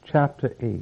chapter 8.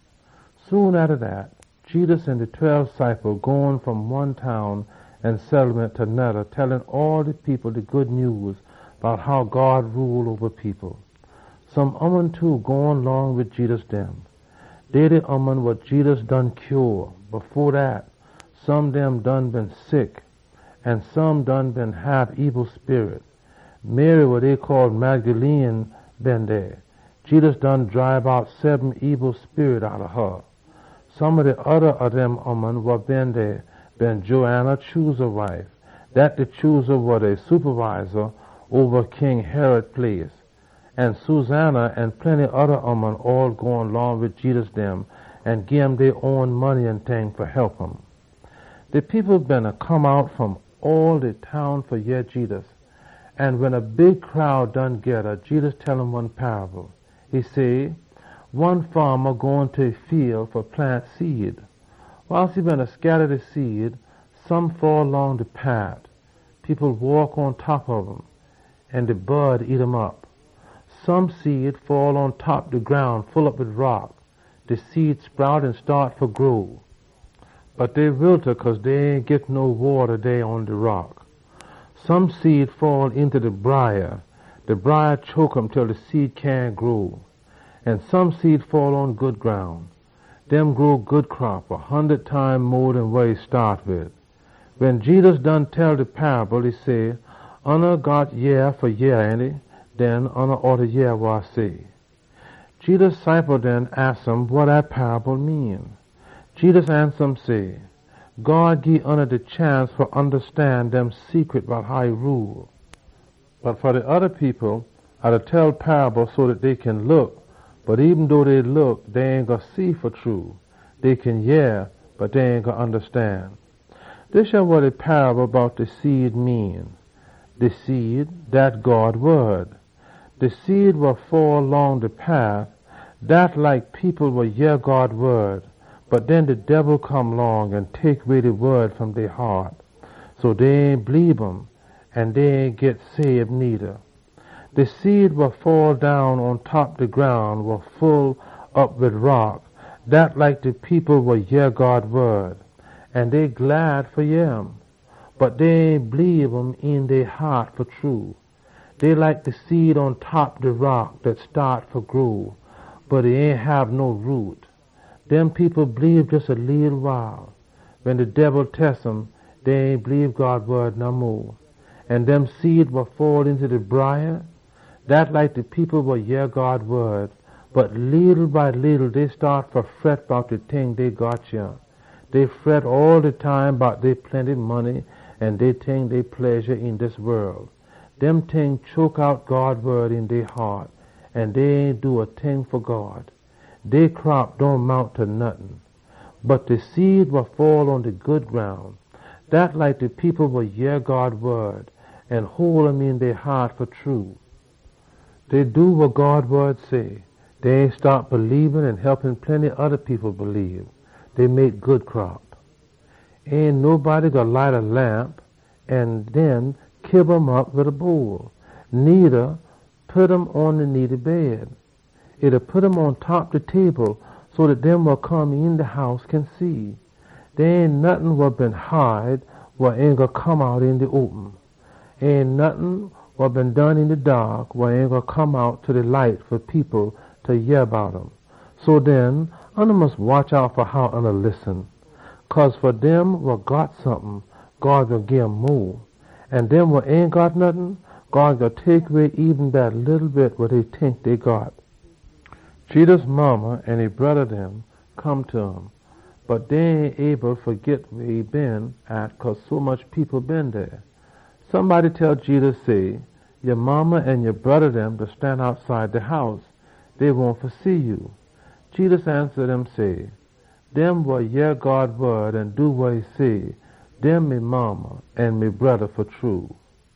Soon after that, Jesus and the 12 disciples going from one town and settlement to another, telling all the people the good news about how God ruled over people. Some too going along with Jesus them. They the what Jesus done cure. Before that, some them done been sick, and some done been have evil spirit. Mary, what they called Magdalene, been there. Jesus done drive out 7 evil spirit out of her. Some of the other of them were been there, been Joanna, chooser wife. That the chooser was a supervisor over King Herod place. And Susanna and plenty other all going along with Jesus them and give them their own money and thing for help them. The people been come out from all the town for hear Jesus. And when a big crowd done gather, Jesus tell them one parable. He say, one farmer going to a field for plant seed. Whilst he been scatter the seed, some fall along the path. People walk on top of them, and the bird eat them up. Some seed fall on top the ground full up with rock. The seed sprout and start to grow. But they wilter 'cause they ain't get no water there on the rock. Some seed fall into the briar. The briar choke 'em till the seed can't grow. And some seed fall on good ground. Them grow good crop 100 times more than what he start with. When Jesus done tell the parable, he say, "Honor got year for year, ain't he? Then honor ought to hear what I say." Jesus' disciple then asked him what that parable mean. Jesus answered him, say, God give honor the chance for understand them secret about how he rule. But for the other people, I to tell parable so that they can look, but even though they look, they ain't gonna see for true. They can hear, but they ain't gonna understand. This is what a parable about the seed mean. The seed, that God word. The seed will fall along the path, that like people will hear God word, but then the devil come along and take away the word from their heart. So they ain't believe him, and they ain't get saved neither. The seed will fall down on top the ground, will full up with rock, that like the people will hear God word, and they glad for him, but they ain't believe him in their heart for true. They like the seed on top the rock that start for grow, but it ain't have no root. Them people believe just a little while. When the devil tests them, they ain't believe God's word no more. And them seed will fall into the briar, that like the people will hear God's word, but little by little they start to fret about the thing they got here. They fret all the time about their plenty money and they think they pleasure in this world. Them things choke out God's word in their heart, and they ain't do a thing for God. Their crop don't amount to nothing. But the seed will fall on the good ground, that like the people will hear God's word and hold them in their heart for true. They do what God's word say. They ain't start believing and helping plenty other people believe. They make good crop. Ain't nobody gonna light a lamp and then kib 'em up with a bowl. Neither put 'em on the needed bed. It'll put 'em on top the table so that them will come in the house can see. There ain't nothing what been hide what ain't gonna come out in the open. Ain't nothing what been done in the dark what ain't gonna come out to the light for people to hear about 'em. So then, I must watch out for how I listen. 'Cause for them what got something, God will give 'em more. And them what ain't got nothing, God will take away even that little bit what they think they got. Jesus' mama and his brother them come to him, but they ain't able to forget where he been at 'cause so much people been there. Somebody tell Jesus, say, your mama and your brother them to stand outside the house. They want to see you. Jesus answered them, say, them what hear God's word and do what he say, them me mama and me brother for true.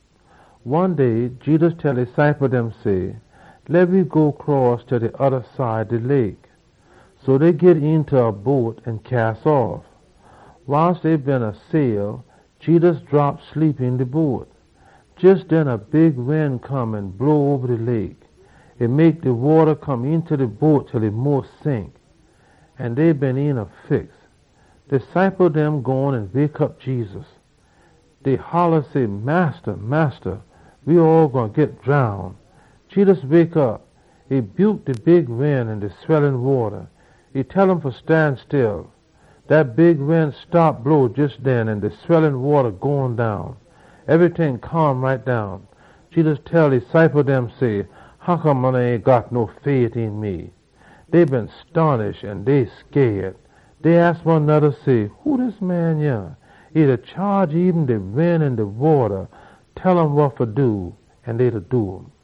One day, Jesus tell his disciples them, say, let me go across to the other side of the lake. So they get into a boat and cast off. Whilst they been a sail, Jesus dropped sleep in the boat. Just then a big wind come and blow over the lake. It make the water come into the boat till it most sink. And they been in a fix. Disciple them going and wake up Jesus. They holler say, Master, Master, we all gonna get drowned. Jesus wake up. He buke the big wind and the swelling water. He tell them for stand still. That big wind stop blow just then and the swelling water going down. Everything calm right down. Jesus tell disciple them say, how come they ain't got no faith in me? They been astonished and they scared. They ask one another say, who this man here? He'd charge even the wind and the water, tell them what to do, and they'd do 'em.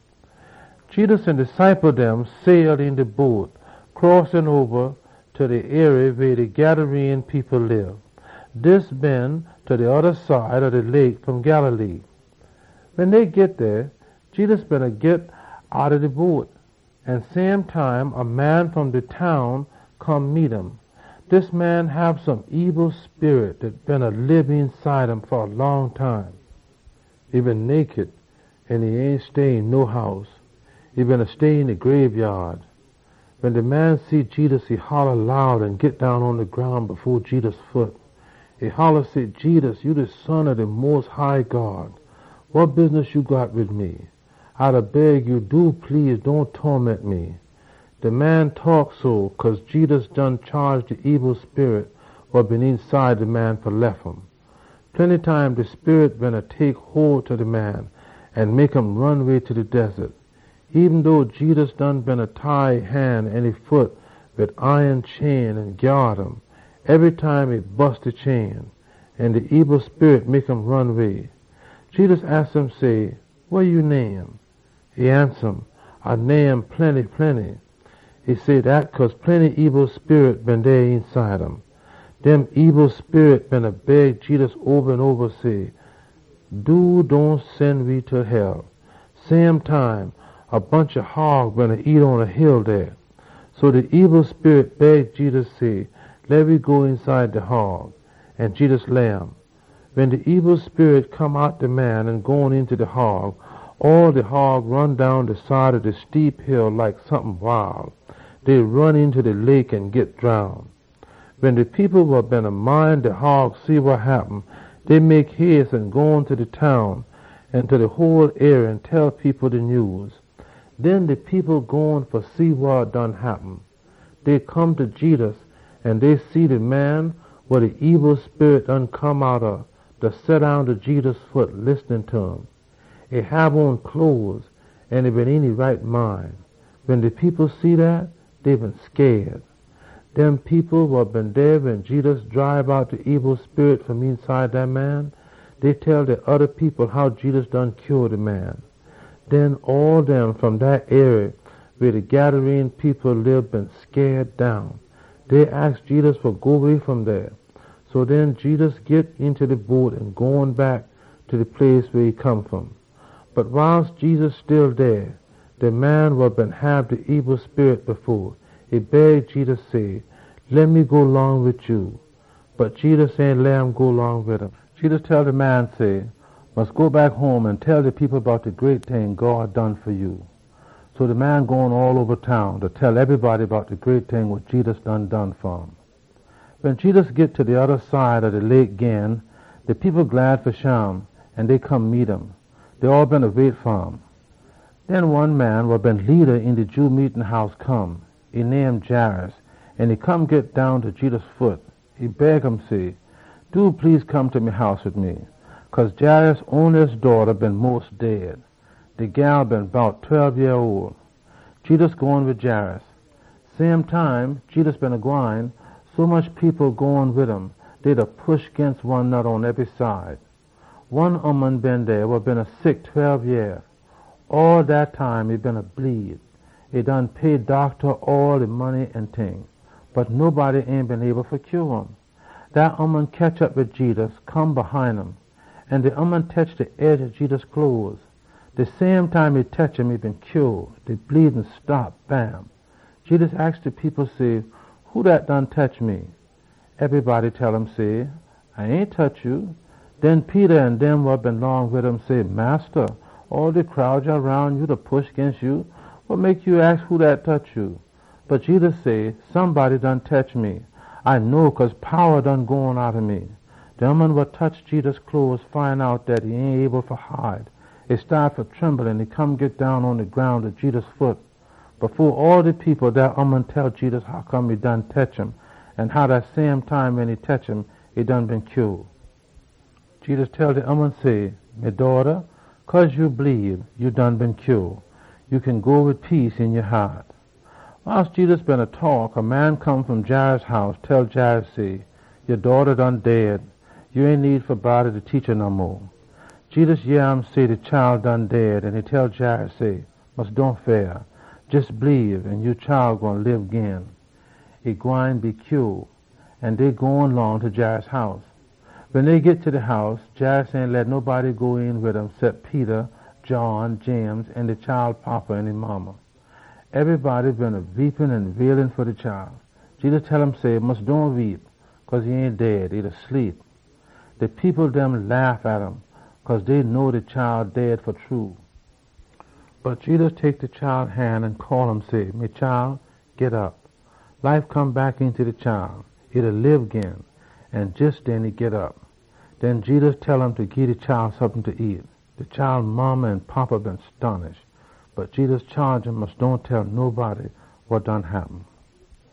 Jesus and disciple them sailed in the boat, crossing over to the area where the Gadarene people live. This been to the other side of the lake from Galilee. When they get there, Jesus better get out of the boat, and same time a man from the town come meet him. This man have some evil spirit that been a live inside him for a long time. He been naked, and he ain't stay in no house. He been a stay in the graveyard. When the man see Jesus, he holler loud and get down on the ground before Jesus' foot. He holler, say, Jesus, you the Son of the Most High God. What business you got with me? I'd beg you, do please don't torment me. The man talk so 'cause Jesus done charged the evil spirit what been inside the man for left him. Plenty time the spirit been a take hold to the man and make him run away to the desert. Even though Jesus done been a tie hand and his foot with iron chain and guard him, every time he bust the chain, and the evil spirit make him run away. Jesus asked him, say, what you name? He answered him, I name plenty, plenty. He said that 'cause plenty evil spirit been there inside him. Them evil spirit been a beg Jesus over and over say, don't send me to hell. Same time, a bunch of hog been a eat on a hill there. So the evil spirit begged Jesus say, let me go inside the hog. And Jesus let him. When the evil spirit come out the man and gone into the hog, all the hog run down the side of the steep hill like something wild. They run into the lake and get drowned. When the people were been a mind the hog see what happened, they make haste and go into the town and to the whole area and tell people the news. Then the people going for see what done happen. They come to Jesus and they see the man where the evil spirit done come out of, to sit down to Jesus' foot listening to him. He have on clothes and he been in his right mind. When the people see that, they been scared. Them people what been there when Jesus drive out the evil spirit from inside that man, they tell the other people how Jesus done cured the man. Then all them from that area where the Gadarene people live been scared down. They asked Jesus for go away from there. So then Jesus get into the boat and going back to the place where he come from. But whilst Jesus still there, the man what been have the evil spirit before, he begged Jesus say, let me go along with you. But Jesus ain't let him go along with him. Jesus tell the man say, must go back home and tell the people about the great thing God done for you. So the man going all over town to tell everybody about the great thing what Jesus done for him. When Jesus get to the other side of the lake again, the people glad for Sham, and they come meet him. They all been a wait for him. Then one man what been leader in the Jew meeting house come. He named Jairus, and he come get down to Jesus' foot. He beg him say, do please come to my house with me, 'cause Jairus' oldest daughter been most dead. The gal been about 12 years old. Jesus going with Jairus. Same time, Jesus been a-going, so much people going with him, they'd a push against one another on every side. One woman been there what been a sick 12 years. All that time he been a bleed. He done paid doctor all the money and things, but nobody ain't been able to cure him. That woman catch up with Jesus, come behind him, and the woman touched the edge of Jesus' clothes. The same time he touched him, he been cured. The bleeding stopped, bam. Jesus asked the people, say, who that done touch me? Everybody tell him, say, I ain't touch you. Then Peter and them what been along with him say, Master, all the crowds around you to push against you. What make you ask who that touch you? But Jesus say, somebody done touch me. I know 'cause power done gone out of me. The woman what touch Jesus' clothes find out that he ain't able to hide. He start for trembling. He come get down on the ground at Jesus' foot. Before all the people, that woman tell Jesus how come he done touch him, and how that same time when he touch him, he done been cured. Jesus tell the woman, say, my daughter, 'cause you believe, you done been cured. You can go with peace in your heart. Whilst Jesus been a talk, a man come from Jairus' house, tell Jairus, say, your daughter done dead. You ain't need for body to teach her no more. Jesus hear him say the child done dead, and he tell Jairus, say, must don't fear. Just believe, and your child gonna live again. He gwine be cured, and they going along to Jairus' house. When they get to the house, Jairus ain't let nobody go in with him except Peter, John, James, and the child papa and his mama. Everybody been a weeping and wailing for the child. Jesus tell him, say, must don't weep, 'cause he ain't dead, he's asleep. The people them laugh at him, 'cause they know the child dead for true. But Jesus take the child's hand and call him, say, me child, get up. Life come back into the child. It'll live again. And just then he get up. Then Jesus tell him to give the child something to eat. The child mama and papa been astonished. But Jesus charged him must don't tell nobody what done happened.